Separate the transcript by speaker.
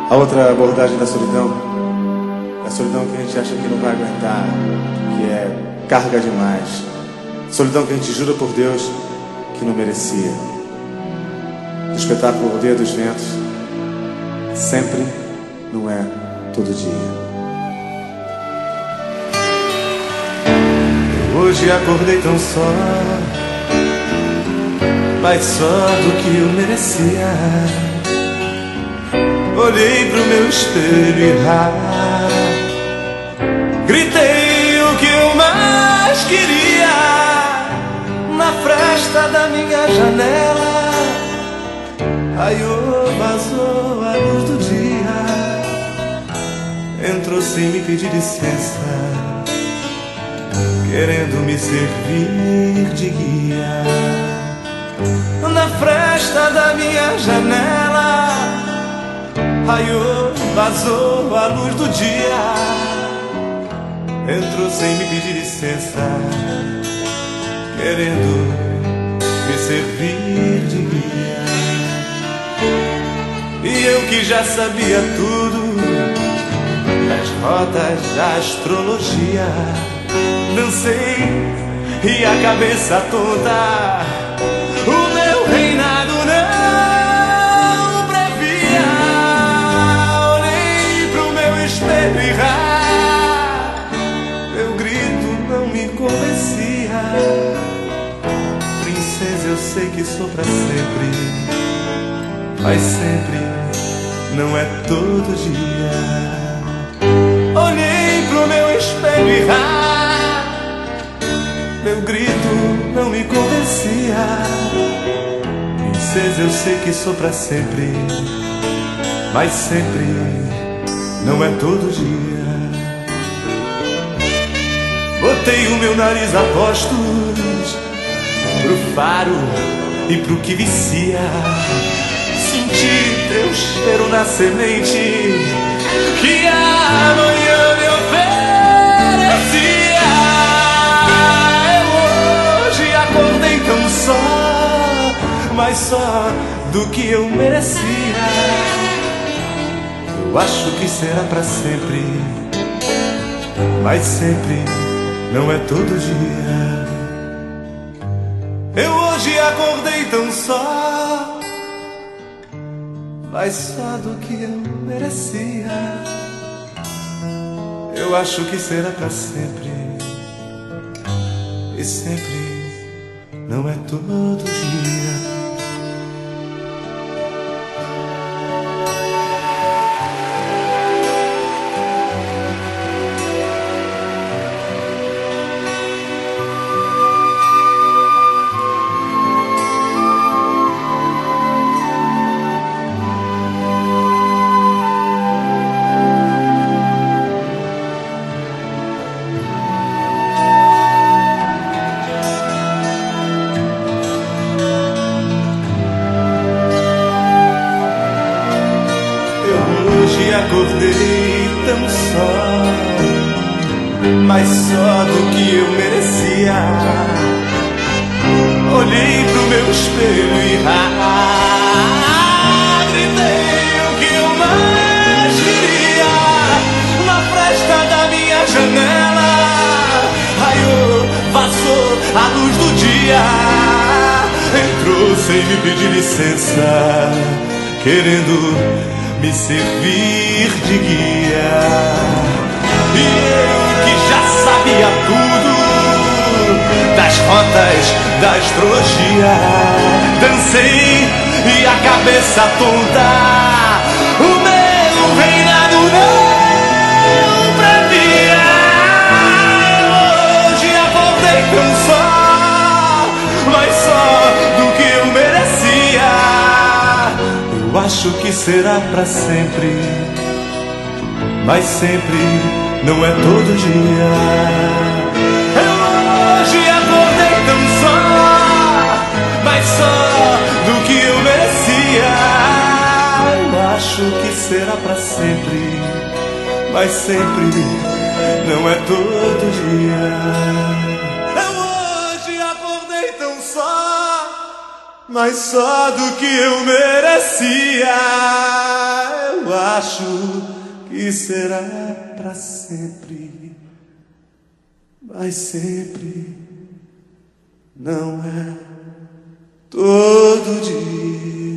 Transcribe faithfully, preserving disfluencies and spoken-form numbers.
Speaker 1: A outra abordagem da solidão é a solidão que a gente acha que não vai aguentar, que é carga demais. Solidão que a gente jura por Deus que não merecia. O espetáculo Rodeio dos Ventos sempre não é todo dia. Hoje acordei tão só, mas só do que eu merecia. Olhei pro meu espelho e rá, gritei o que eu mais queria. Na fresta da minha janela raiou, vazou a luz do dia. Entrou sem me pedir licença, querendo me servir de guia. Na fresta da minha janela raiou, vazou a luz do dia. Entrou sem me pedir licença, querendo me servir de guia. E eu que já sabia tudo das rotas da astrologia, dancei e a cabeça toda o meu reinado não previa. Olhei pro meu espelho e rá, meu grito não me convencia. Princesa, eu sei que sou pra sempre, mas sempre não é todo dia. Olhei pro meu espelho e rá, meu grito não me convencia. Princesa, eu sei que sou pra sempre, mas sempre não é todo dia. Botei o meu nariz a postos pro faro e pro que vicia. Senti teu cheiro na semente que amanhã me oferecia. Eu hoje acordei tão só, mas só do que eu merecia. Eu acho que será pra sempre, mas sempre não é todo dia. Eu hoje acordei tão só, mas só do que eu merecia. Eu acho que será pra sempre, e sempre não é todo dia. Hoje acordei tão só, mas só do que eu merecia. Olhei pro meu espelho e rá, gritei o que eu mais queria. Na fresta da minha janela raiou, vazou a luz do dia. Entrou sem me pedir licença, querendo me servir de guia. E eu que já sabia tudo das rotas da astrologia, dancei e a cabeça tonta o meu reinado não previa. Hoje acordei tão só, mas só do que eu merecia. Eu acho que será pra sempre, mas sempre não é todo dia. Eu hoje acordei tão só, mas só do que eu merecia. Eu acho que será pra sempre, mas sempre não é todo dia. Eu hoje acordei tão só, mas só do que eu merecia. Eu acho que será pra sempre, mas sempre não é todo dia.